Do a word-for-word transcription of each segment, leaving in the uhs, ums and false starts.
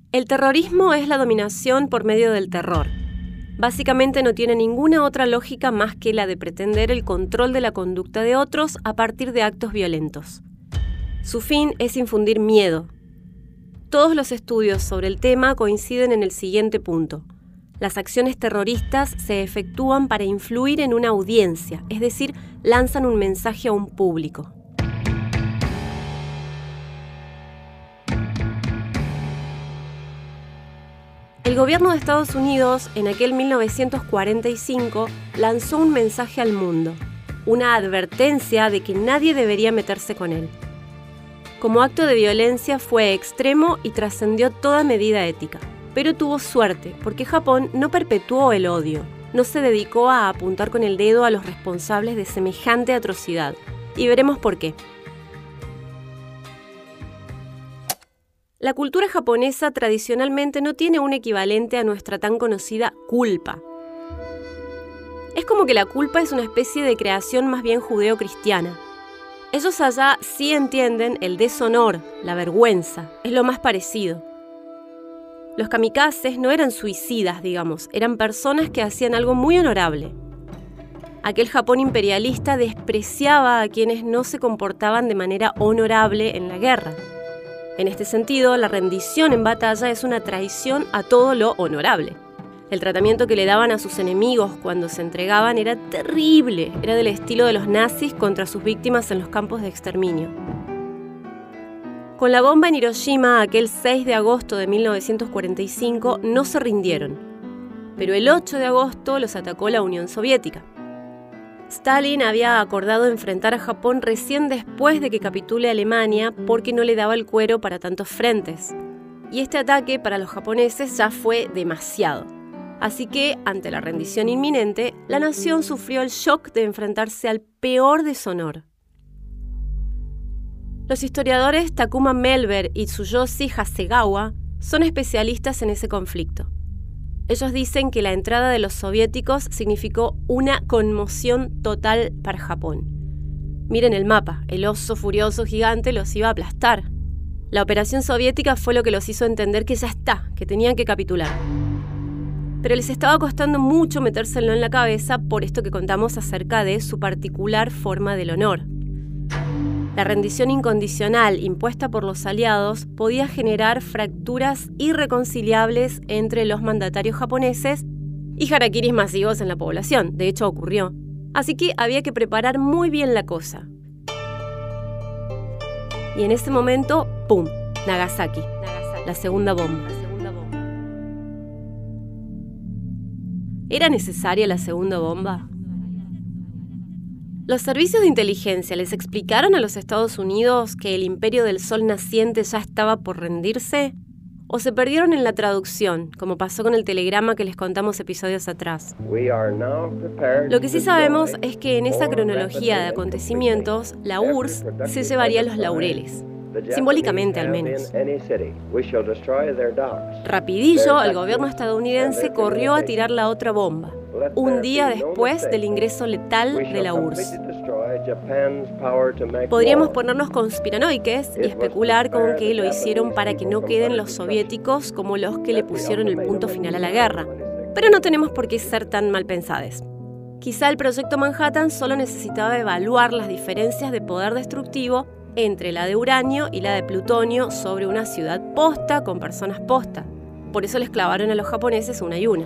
El terrorismo es la dominación por medio del terror. Básicamente no tiene ninguna otra lógica más que la de pretender el control de la conducta de otros a partir de actos violentos. Su fin es infundir miedo. Todos los estudios sobre el tema coinciden en el siguiente punto. Las acciones terroristas se efectúan para influir en una audiencia, es decir, lanzan un mensaje a un público. El gobierno de Estados Unidos, en aquel mil novecientos cuarenta y cinco, lanzó un mensaje al mundo, una advertencia de que nadie debería meterse con él. Como acto de violencia fue extremo y trascendió toda medida ética. Pero tuvo suerte, porque Japón no perpetuó el odio, no se dedicó a apuntar con el dedo a los responsables de semejante atrocidad. Y veremos por qué. La cultura japonesa tradicionalmente no tiene un equivalente a nuestra tan conocida culpa. Es como que la culpa es una especie de creación más bien judeo-cristiana. Ellos allá sí entienden el deshonor, la vergüenza, es lo más parecido. Los kamikazes no eran suicidas, digamos, eran personas que hacían algo muy honorable. Aquel Japón imperialista despreciaba a quienes no se comportaban de manera honorable en la guerra. En este sentido, la rendición en batalla es una traición a todo lo honorable. El tratamiento que le daban a sus enemigos cuando se entregaban era terrible, era del estilo de los nazis contra sus víctimas en los campos de exterminio. Con la bomba en Hiroshima, aquel seis de agosto de mil novecientos cuarenta y cinco, no se rindieron. Pero el ocho de agosto los atacó la Unión Soviética. Stalin había acordado enfrentar a Japón recién después de que capitule Alemania porque no le daba el cuero para tantos frentes. Y este ataque para los japoneses ya fue demasiado. Así que, ante la rendición inminente, la nación sufrió el shock de enfrentarse al peor deshonor. Los historiadores Takuma Melber y Tsuyoshi Hasegawa son especialistas en ese conflicto. Ellos dicen que la entrada de los soviéticos significó una conmoción total para Japón. Miren el mapa, el oso furioso gigante los iba a aplastar. La operación soviética fue lo que los hizo entender que ya está, que tenían que capitular. Pero les estaba costando mucho metérselo en la cabeza por esto que contamos acerca de su particular forma del honor. La rendición incondicional impuesta por los aliados podía generar fracturas irreconciliables entre los mandatarios japoneses y harakiris masivos en la población. De hecho, ocurrió. Así que había que preparar muy bien la cosa. Y en ese momento, ¡pum! Nagasaki, Nagasaki. La segunda bomba. La segunda bomba. ¿Era necesaria la segunda bomba? ¿Los servicios de inteligencia les explicaron a los Estados Unidos que el imperio del sol naciente ya estaba por rendirse? ¿O se perdieron en la traducción, como pasó con el telegrama que les contamos episodios atrás? Lo que sí sabemos es que en esa cronología de acontecimientos, la U R S S se llevaría los laureles, simbólicamente al menos. Rapidillo, el gobierno estadounidense corrió a tirar la otra bomba, un día después del ingreso letal de la U R S S. Podríamos ponernos conspiranoiques y especular con que lo hicieron para que no queden los soviéticos como los que le pusieron el punto final a la guerra. Pero no tenemos por qué ser tan mal pensados. Quizá el proyecto Manhattan solo necesitaba evaluar las diferencias de poder destructivo entre la de uranio y la de plutonio sobre una ciudad posta con personas posta. Por eso les clavaron a los japoneses una y una.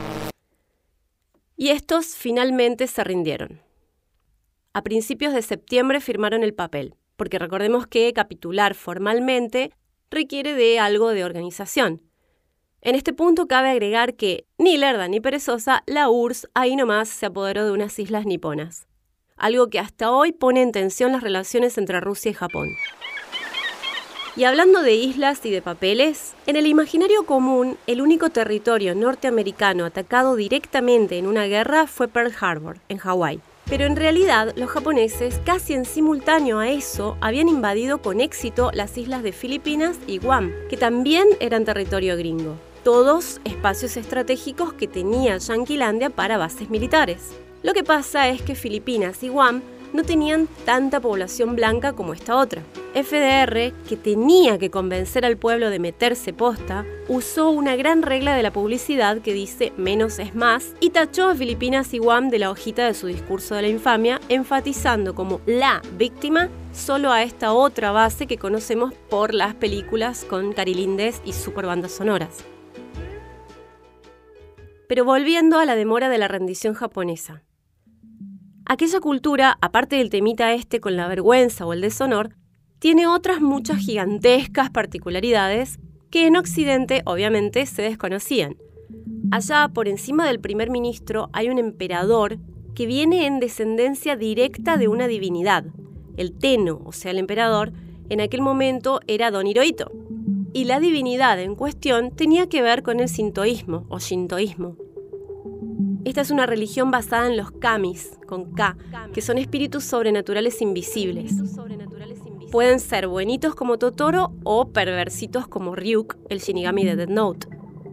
Y estos finalmente se rindieron. A principios de septiembre firmaron el papel, porque recordemos que capitular formalmente requiere de algo de organización. En este punto cabe agregar que, ni lerda ni perezosa, la U R S S ahí nomás se apoderó de unas islas niponas. Algo que hasta hoy pone en tensión las relaciones entre Rusia y Japón. Y hablando de islas y de papeles, en el imaginario común, el único territorio norteamericano atacado directamente en una guerra fue Pearl Harbor, en Hawái. Pero en realidad, los japoneses, casi en simultáneo a eso, habían invadido con éxito las islas de Filipinas y Guam, que también eran territorio gringo. Todos espacios estratégicos que tenía Yanquilandia para bases militares. Lo que pasa es que Filipinas y Guam no tenían tanta población blanca como esta otra. F D R, que tenía que convencer al pueblo de meterse posta, usó una gran regla de la publicidad que dice menos es más y tachó a Filipinas y Guam de la hojita de su discurso de la infamia, enfatizando como la víctima solo a esta otra base que conocemos por las películas con carilindes y super bandas sonoras. Pero volviendo a la demora de la rendición japonesa. Aquella cultura, aparte del temita este con la vergüenza o el deshonor, tiene otras muchas gigantescas particularidades que en Occidente obviamente se desconocían. Allá, por encima del primer ministro, hay un emperador que viene en descendencia directa de una divinidad. El Tenno, o sea el emperador, en aquel momento era Don Hirohito. Y la divinidad en cuestión tenía que ver con el sintoísmo o shintoísmo. Esta es una religión basada en los kamis, con K, que son espíritus sobrenaturales invisibles. Pueden ser buenitos como Totoro o perversitos como Ryuk, el Shinigami de Death Note.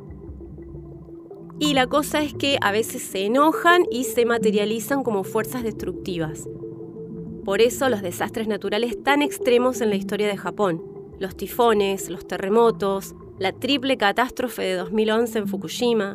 Y la cosa es que a veces se enojan y se materializan como fuerzas destructivas. Por eso los desastres naturales tan extremos en la historia de Japón. Los tifones, los terremotos, la triple catástrofe de dos mil once en Fukushima.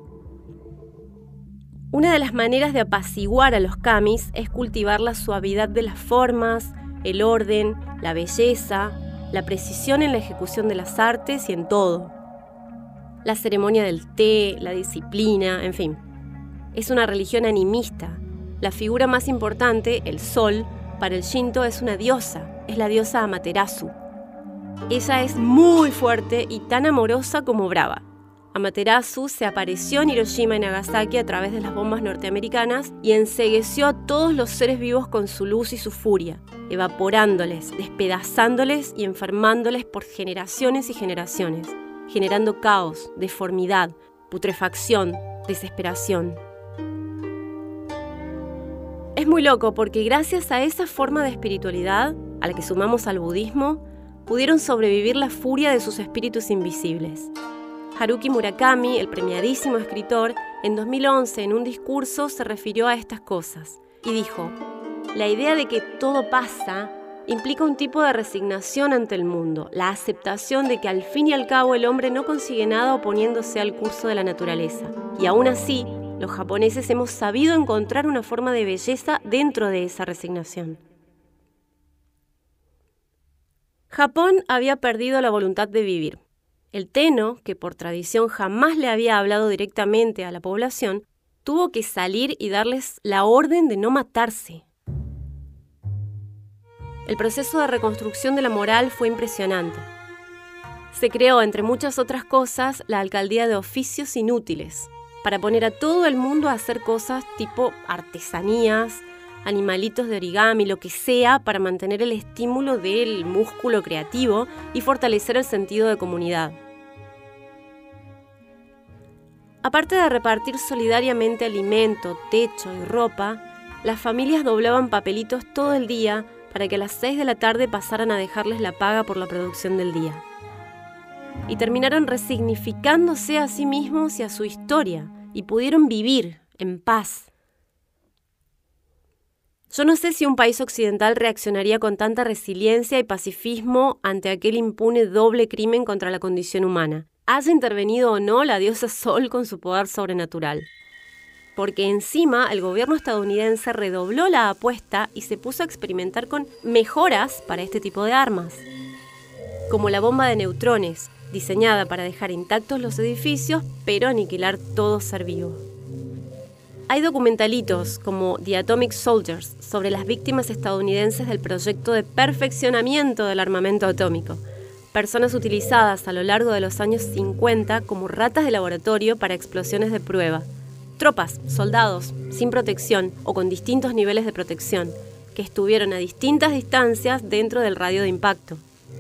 Una de las maneras de apaciguar a los kamis es cultivar la suavidad de las formas, el orden, la belleza, la precisión en la ejecución de las artes y en todo. La ceremonia del té, la disciplina, en fin. Es una religión animista. La figura más importante, el sol, para el Shinto es una diosa, es la diosa Amaterasu. Ella es muy fuerte y tan amorosa como brava. Amaterasu se apareció en Hiroshima y Nagasaki a través de las bombas norteamericanas y encegueció a todos los seres vivos con su luz y su furia, evaporándoles, despedazándoles y enfermándoles por generaciones y generaciones, generando caos, deformidad, putrefacción, desesperación. Es muy loco porque gracias a esa forma de espiritualidad, a la que sumamos al budismo, pudieron sobrevivir la furia de sus espíritus invisibles. Haruki Murakami, el premiadísimo escritor, en dos mil once en un discurso se refirió a estas cosas y dijo: la idea de que todo pasa implica un tipo de resignación ante el mundo, la aceptación de que al fin y al cabo el hombre no consigue nada oponiéndose al curso de la naturaleza. Y aún así, los japoneses hemos sabido encontrar una forma de belleza dentro de esa resignación. Japón había perdido la voluntad de vivir. El Tenno, que por tradición jamás le había hablado directamente a la población, tuvo que salir y darles la orden de no matarse. El proceso de reconstrucción de la moral fue impresionante. Se creó, entre muchas otras cosas, la alcaldía de oficios inútiles, para poner a todo el mundo a hacer cosas tipo artesanías, animalitos de origami, lo que sea, para mantener el estímulo del músculo creativo y fortalecer el sentido de comunidad. Aparte de repartir solidariamente alimento, techo y ropa, las familias doblaban papelitos todo el día para que a las seis de la tarde pasaran a dejarles la paga por la producción del día. Y terminaron resignificándose a sí mismos y a su historia, y pudieron vivir en paz. Yo no sé si un país occidental reaccionaría con tanta resiliencia y pacifismo ante aquel impune doble crimen contra la condición humana, haya intervenido o no la diosa Sol con su poder sobrenatural. Porque encima el gobierno estadounidense redobló la apuesta y se puso a experimentar con mejoras para este tipo de armas, como la bomba de neutrones, diseñada para dejar intactos los edificios, pero aniquilar todo ser vivo. Hay documentalitos como The Atomic Soldiers sobre las víctimas estadounidenses del proyecto de perfeccionamiento del armamento atómico, personas utilizadas a lo largo de los años cincuenta como ratas de laboratorio para explosiones de prueba. Tropas, soldados, sin protección o con distintos niveles de protección, que estuvieron a distintas distancias dentro del radio de impacto.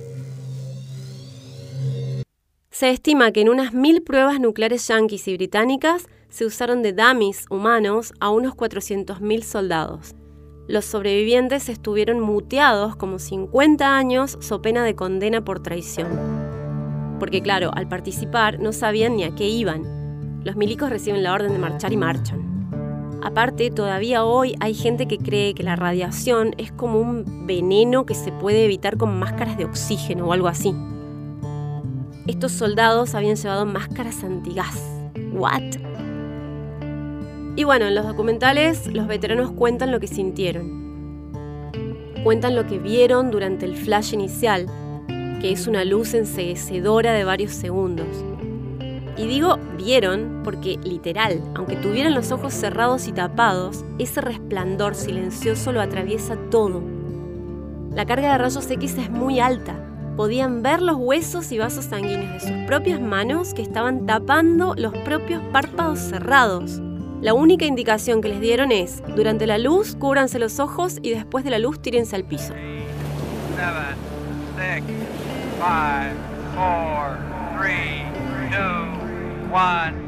Se estima que en unas mil pruebas nucleares yanquis y británicas se usaron de dummies humanos a unos cuatrocientos mil soldados. Los sobrevivientes estuvieron muteados como cincuenta años so pena de condena por traición. Porque claro, al participar no sabían ni a qué iban. Los milicos reciben la orden de marchar y marchan. Aparte, todavía hoy hay gente que cree que la radiación es como un veneno que se puede evitar con máscaras de oxígeno o algo así. Estos soldados habían llevado máscaras antigas. ¿What? Y bueno, en los documentales los veteranos cuentan lo que sintieron. Cuentan lo que vieron durante el flash inicial, que es una luz enceguecedora de varios segundos. Y digo vieron porque, literal, aunque tuvieran los ojos cerrados y tapados, ese resplandor silencioso lo atraviesa todo. La carga de rayos X es muy alta. Podían ver los huesos y vasos sanguíneos de sus propias manos que estaban tapando los propios párpados cerrados. La única indicación que les dieron es, durante la luz, cúbranse los ojos y después de la luz, tírense al piso. seven, six, five, four, three, two, one.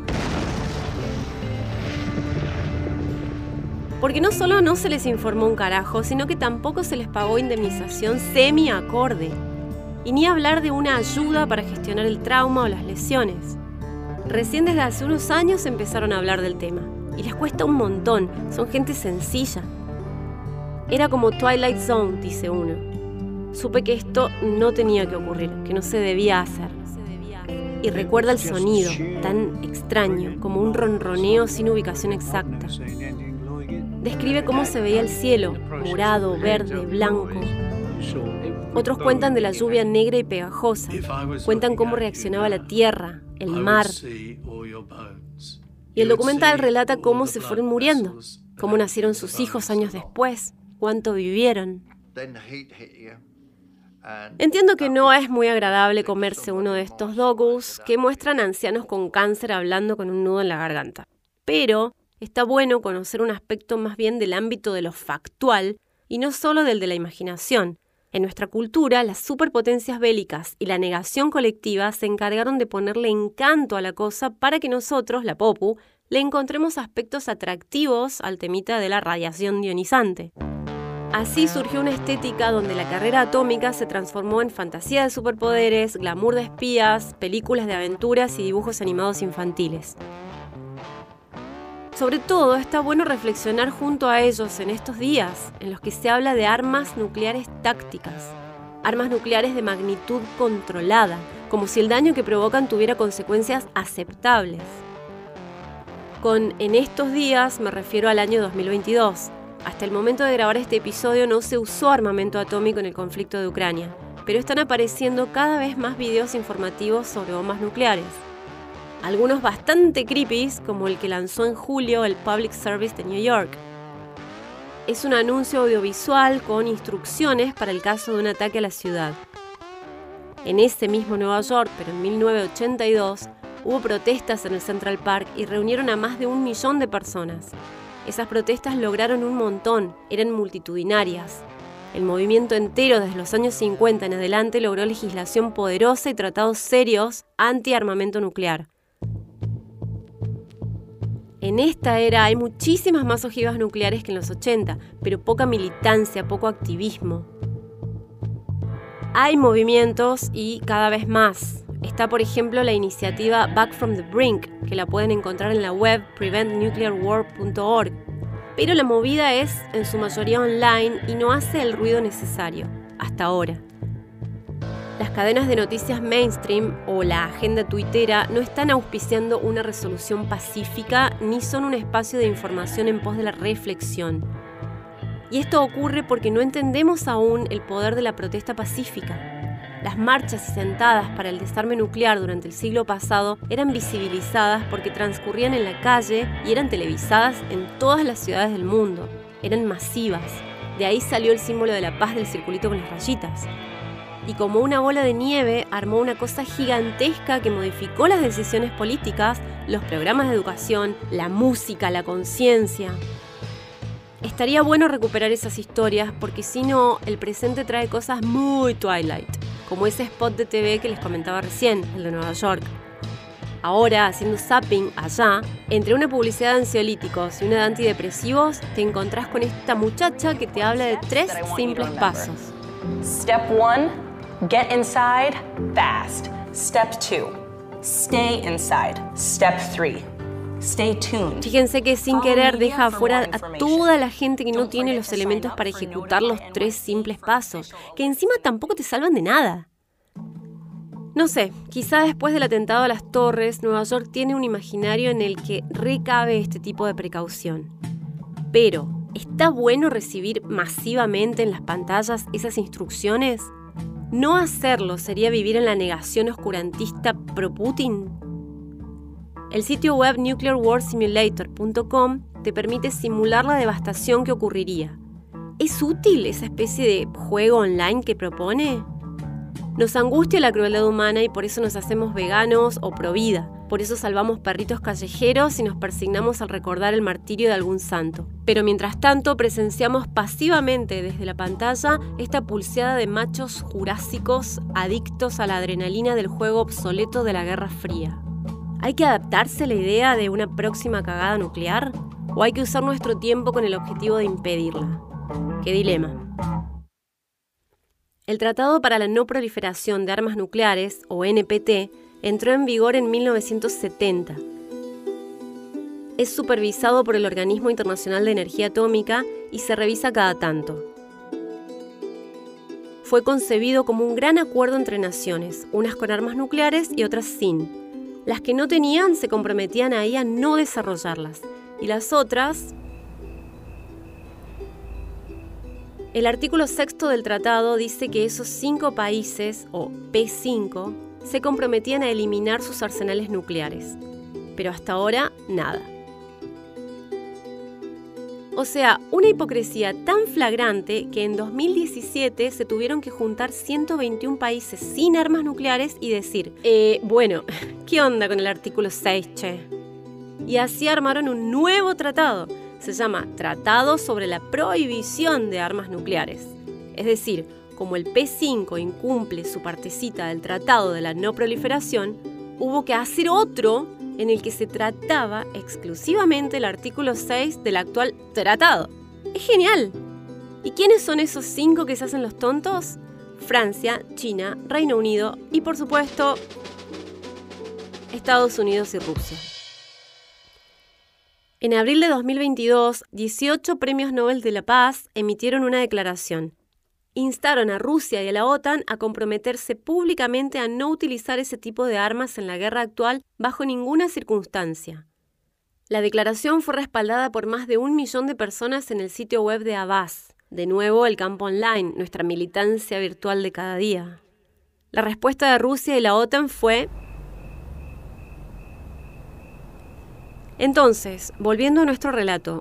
Porque no solo no se les informó un carajo, sino que tampoco se les pagó indemnización semi-acorde. Y ni hablar de una ayuda para gestionar el trauma o las lesiones. Recién desde hace unos años empezaron a hablar del tema. Y les cuesta un montón, son gente sencilla. Era como Twilight Zone, dice uno. Supe que esto no tenía que ocurrir, que no se debía hacer. Y recuerda el sonido, tan extraño, como un ronroneo sin ubicación exacta. Describe cómo se veía el cielo, morado, verde, blanco. Otros cuentan de la lluvia negra y pegajosa. Cuentan cómo reaccionaba la tierra, el mar. Y el documental relata cómo se fueron muriendo, cómo nacieron sus hijos años después, cuánto vivieron. Entiendo que no es muy agradable comerse uno de estos docus que muestran ancianos con cáncer hablando con un nudo en la garganta. Pero está bueno conocer un aspecto más bien del ámbito de lo factual y no solo del de la imaginación. En nuestra cultura, las superpotencias bélicas y la negación colectiva se encargaron de ponerle encanto a la cosa para que nosotros, la popu, le encontremos aspectos atractivos al temita de la radiación ionizante. Así surgió una estética donde la carrera atómica se transformó en fantasía de superpoderes, glamour de espías, películas de aventuras y dibujos animados infantiles. Sobre todo, está bueno reflexionar junto a ellos en estos días, en los que se habla de armas nucleares tácticas, armas nucleares de magnitud controlada, como si el daño que provocan tuviera consecuencias aceptables. Con en estos días me refiero al año dos mil veintidós. Hasta el momento de grabar este episodio no se usó armamento atómico en el conflicto de Ucrania, pero están apareciendo cada vez más videos informativos sobre bombas nucleares. Algunos bastante creepy, como el que lanzó en julio el Public Service de New York. Es un anuncio audiovisual con instrucciones para el caso de un ataque a la ciudad. En ese mismo Nueva York, pero en mil novecientos ochenta y dos, hubo protestas en el Central Park y reunieron a más de un millón de personas. Esas protestas lograron un montón, eran multitudinarias. El movimiento entero desde los años cincuenta en adelante logró legislación poderosa y tratados serios anti-armamento nuclear. En esta era hay muchísimas más ojivas nucleares que en los ochenta, pero poca militancia, poco activismo. Hay movimientos y cada vez más. Está, por ejemplo, la iniciativa Back from the Brink, que la pueden encontrar en la web prevent nuclear war punto org. Pero la movida es, en su mayoría, online y no hace el ruido necesario, hasta ahora. Las cadenas de noticias mainstream o la agenda tuitera no están auspiciando una resolución pacífica ni son un espacio de información en pos de la reflexión. Y esto ocurre porque no entendemos aún el poder de la protesta pacífica. Las marchas y sentadas para el desarme nuclear durante el siglo pasado eran visibilizadas porque transcurrían en la calle y eran televisadas en todas las ciudades del mundo. Eran masivas. De ahí salió el símbolo de la paz del circulito con las rayitas. Y como una bola de nieve, armó una cosa gigantesca que modificó las decisiones políticas, los programas de educación, la música, la conciencia. Estaría bueno recuperar esas historias porque si no, el presente trae cosas muy Twilight, como ese spot de T V que les comentaba recién, el de Nueva York. Ahora, haciendo zapping allá, entre una publicidad de ansiolíticos y una de antidepresivos, te encontrás con esta muchacha que te habla de tres simples pasos. Step one, get inside fast. Step two, stay inside. Step three, Stay tuned. Fíjense que sin querer deja afuera a toda la gente que no tiene los elementos para ejecutar los tres simples pasos, que encima tampoco te salvan de nada. No sé, quizá después del atentado a las torres, Nueva York tiene un imaginario en el que recabe este tipo de precaución. Pero, ¿está bueno recibir masivamente en las pantallas esas instrucciones? ¿No hacerlo sería vivir en la negación oscurantista pro-Putin? El sitio web nuclear war simulator punto com te permite simular la devastación que ocurriría. ¿Es útil esa especie de juego online que propone? Nos angustia la crueldad humana y por eso nos hacemos veganos o pro-vida. Por eso salvamos perritos callejeros y nos persignamos al recordar el martirio de algún santo. Pero mientras tanto presenciamos pasivamente desde la pantalla esta pulseada de machos jurásicos adictos a la adrenalina del juego obsoleto de la Guerra Fría. ¿Hay que adaptarse a la idea de una próxima cagada nuclear? ¿O hay que usar nuestro tiempo con el objetivo de impedirla? ¡Qué dilema! El Tratado para la No Proliferación de Armas Nucleares, o N P T, entró en vigor en mil novecientos setenta. Es supervisado por el Organismo Internacional de Energía Atómica y se revisa cada tanto. Fue concebido como un gran acuerdo entre naciones, unas con armas nucleares y otras sin. Las que no tenían se comprometían ahí a no desarrollarlas, y las otras... El artículo sexto del tratado dice que esos cinco países, o P cinco, se comprometían a eliminar sus arsenales nucleares. Pero hasta ahora, nada. O sea, una hipocresía tan flagrante que en dos mil diecisiete se tuvieron que juntar ciento veintiún países sin armas nucleares y decir, eh, bueno, ¿qué onda con el artículo seis, che? Y así armaron un nuevo tratado. Se llama Tratado sobre la Prohibición de Armas Nucleares. Es decir, como el P cinco incumple su partecita del Tratado de la No Proliferación, hubo que hacer otro en el que se trataba exclusivamente el artículo seis del actual tratado. ¡Es genial! ¿Y quiénes son esos cinco que se hacen los tontos? Francia, China, Reino Unido y, por supuesto, Estados Unidos y Rusia. En abril de dos mil veintidós, dieciocho premios Nobel de la Paz emitieron una declaración. Instaron a Rusia y a la OTAN a comprometerse públicamente a no utilizar ese tipo de armas en la guerra actual bajo ninguna circunstancia. La declaración fue respaldada por más de un millón de personas en el sitio web de Abbas. De nuevo, el campo online, nuestra militancia virtual de cada día. La respuesta de Rusia y la OTAN fue... Entonces, volviendo a nuestro relato,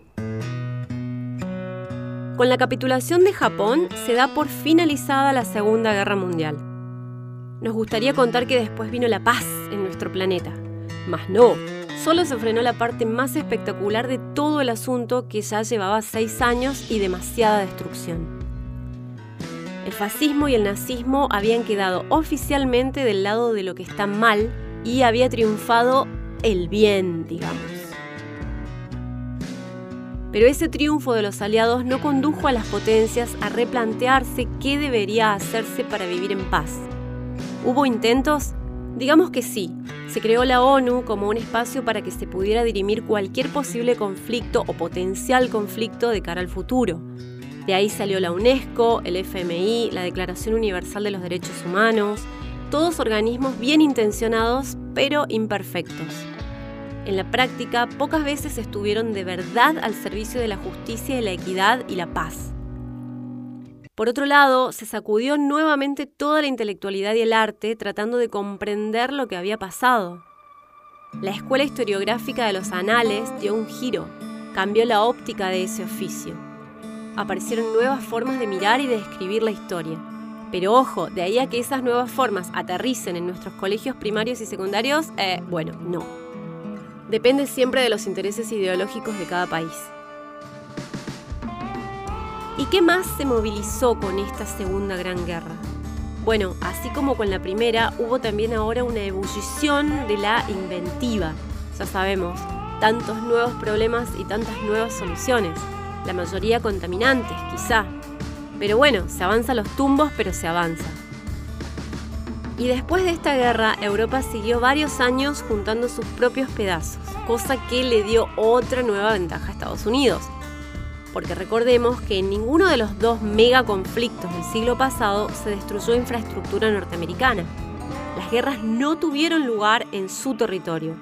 con la capitulación de Japón se da por finalizada la Segunda Guerra Mundial. Nos gustaría contar que después vino la paz en nuestro planeta, mas no, solo se frenó la parte más espectacular de todo el asunto que ya llevaba seis años y demasiada destrucción. El fascismo y el nazismo habían quedado oficialmente del lado de lo que está mal y había triunfado el bien, digamos. Pero ese triunfo de los aliados no condujo a las potencias a replantearse qué debería hacerse para vivir en paz. ¿Hubo intentos? Digamos que sí. Se creó la ONU como un espacio para que se pudiera dirimir cualquier posible conflicto o potencial conflicto de cara al futuro. De ahí salió la UNESCO, el F M I, la Declaración Universal de los Derechos Humanos, todos organismos bien intencionados pero imperfectos. En la práctica, pocas veces estuvieron de verdad al servicio de la justicia y la equidad y la paz. Por otro lado, se sacudió nuevamente toda la intelectualidad y el arte tratando de comprender lo que había pasado. La escuela historiográfica de los anales dio un giro, cambió la óptica de ese oficio. Aparecieron nuevas formas de mirar y de escribir la historia. Pero ojo, de ahí a que esas nuevas formas aterricen en nuestros colegios primarios y secundarios, eh, bueno, no. Depende siempre de los intereses ideológicos de cada país. ¿Y qué más se movilizó con esta Segunda Gran Guerra? Bueno, así como con la primera, hubo también ahora una ebullición de la inventiva. Ya sabemos, tantos nuevos problemas y tantas nuevas soluciones. La mayoría contaminantes, quizá. Pero bueno, se avanza a los tumbos, pero se avanza. Y después de esta guerra, Europa siguió varios años juntando sus propios pedazos, cosa que le dio otra nueva ventaja a Estados Unidos. Porque recordemos que en ninguno de los dos megaconflictos del siglo pasado se destruyó infraestructura norteamericana. Las guerras no tuvieron lugar en su territorio.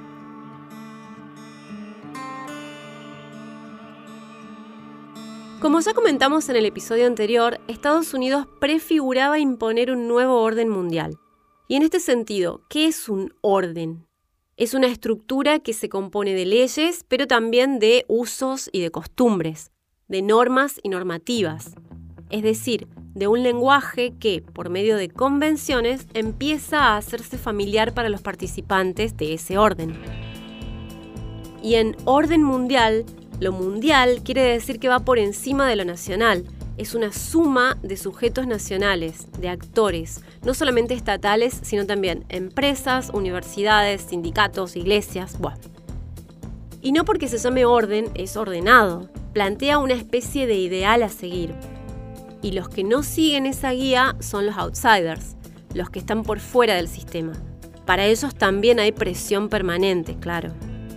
Como ya comentamos en el episodio anterior, Estados Unidos prefiguraba imponer un nuevo orden mundial. Y en este sentido, ¿qué es un orden? Es una estructura que se compone de leyes, pero también de usos y de costumbres, de normas y normativas. Es decir, de un lenguaje que, por medio de convenciones, empieza a hacerse familiar para los participantes de ese orden. Y en orden mundial, lo mundial quiere decir que va por encima de lo nacional. Es una suma de sujetos nacionales, de actores, no solamente estatales, sino también empresas, universidades, sindicatos, iglesias, bueno. Y no porque se llame orden, es ordenado. Plantea una especie de ideal a seguir. Y los que no siguen esa guía son los outsiders, los que están por fuera del sistema. Para ellos también hay presión permanente, claro.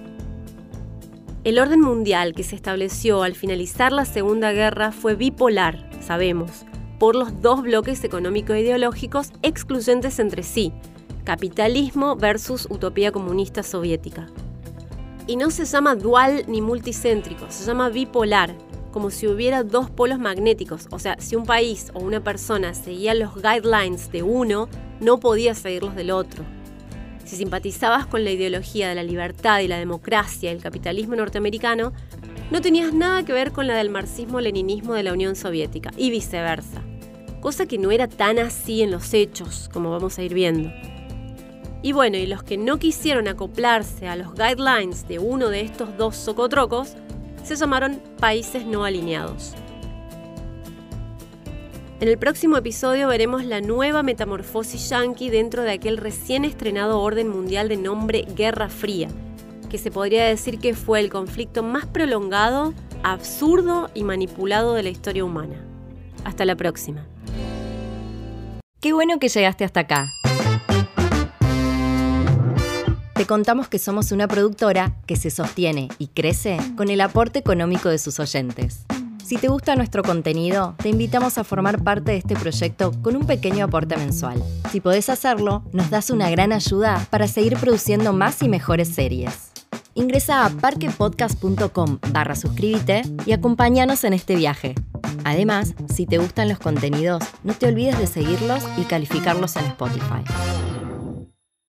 El orden mundial que se estableció al finalizar la Segunda Guerra fue bipolar, sabemos, por los dos bloques económico-ideológicos excluyentes entre sí, capitalismo versus utopía comunista soviética. Y no se llama dual ni multicéntrico, se llama bipolar, como si hubiera dos polos magnéticos, o sea, si un país o una persona seguía los guidelines de uno, no podía seguirlos del otro. Si simpatizabas con la ideología de la libertad y la democracia y el capitalismo norteamericano, no tenías nada que ver con la del marxismo-leninismo de la Unión Soviética, y viceversa. Cosa que no era tan así en los hechos, como vamos a ir viendo. Y bueno, y los que no quisieron acoplarse a los guidelines de uno de estos dos socotrocos, se llamaron países no alineados. En el próximo episodio veremos la nueva metamorfosis yanqui dentro de aquel recién estrenado orden mundial de nombre Guerra Fría, que se podría decir que fue el conflicto más prolongado, absurdo y manipulado de la historia humana. Hasta la próxima. Qué bueno que llegaste hasta acá. Te contamos que somos una productora que se sostiene y crece con el aporte económico de sus oyentes. Si te gusta nuestro contenido, te invitamos a formar parte de este proyecto con un pequeño aporte mensual. Si podés hacerlo, nos das una gran ayuda para seguir produciendo más y mejores series. Ingresa a parquepodcast.com barra suscríbete y acompáñanos en este viaje. Además, si te gustan los contenidos, no te olvides de seguirlos y calificarlos en Spotify.